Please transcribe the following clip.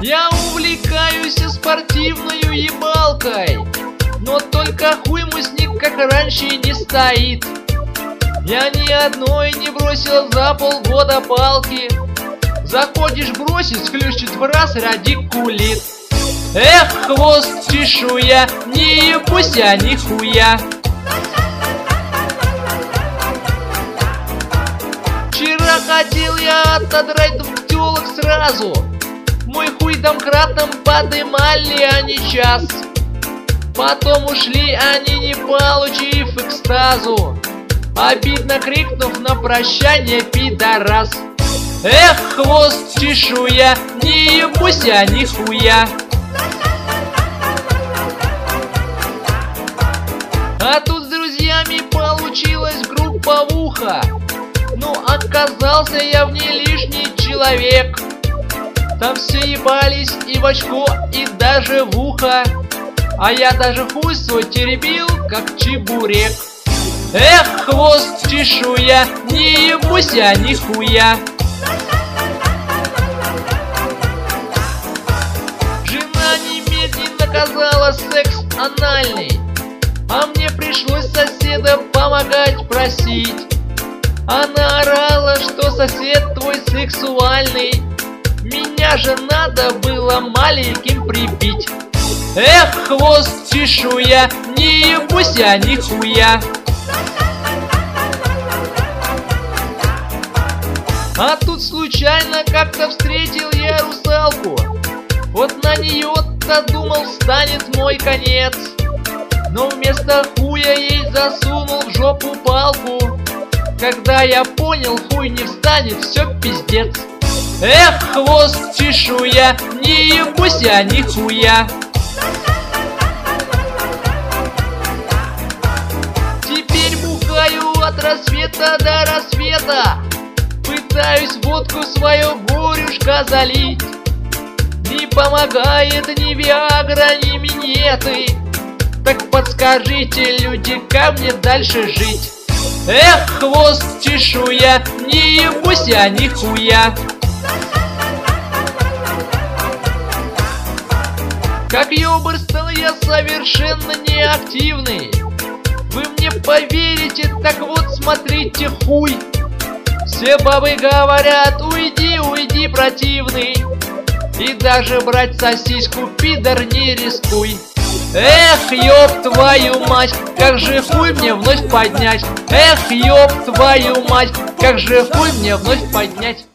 Я увлекаюсь спортивной ебалкой, но только хуй мусник как раньше не стоит. Я ни одной не бросил за полгода палки. Заходишь бросить, сключит в раз, радикулит. Эх, хвост, чешуя, не ебусь я нихуя. Вчера хотел я отодрать 2 тёлок сразу. Мой хуй домкратом подымали они час. Потом ушли они, не получив экстазу, обидно крикнув на прощание пидорас. Эх, хвост, чешуя, не ебусь я нихуя. А тут с друзьями получилась групповуха. Ну, оказался я в ней лишний человек. Там все ебались и в очко, и даже в ухо. А я даже хуй свой теребил, как чебурек. Эх, хвост, чешуя, не ебусь я нихуя. Жена немедленно наказала секс анальный, а мне пришлось соседа помогать просить. Она орала, что сосед твой сексуальный. Меня же надо было маленьким прибить. Эх, хвост, чешуя, не ебусь я нихуя. А тут случайно как-то встретил я русалку. Вот на нее-то думал станет мой конец, но вместо хуя ей засунул в жопу палку. Когда я понял, хуй не встанет, все пиздец. Эх, хвост, чешуя, не ебусь я нихуя. Теперь бухаю от рассвета до рассвета. Пытаюсь водку свою горюшка залить. Не помогает ни виагра, ни минеты. Так подскажите, люди, как мне дальше жить? Эх, хвост, чешуя, не ебусь я нихуя. Как ёбарь стал я совершенно неактивный. Вы мне поверите, так вот смотрите хуй. Все бабы говорят, уйди, уйди, противный. И даже брать сосиску, пидор, не рискуй. Эх, ёб твою мать, как же хуй мне вновь поднять. Эх, ёб твою мать, как же хуй мне вновь поднять.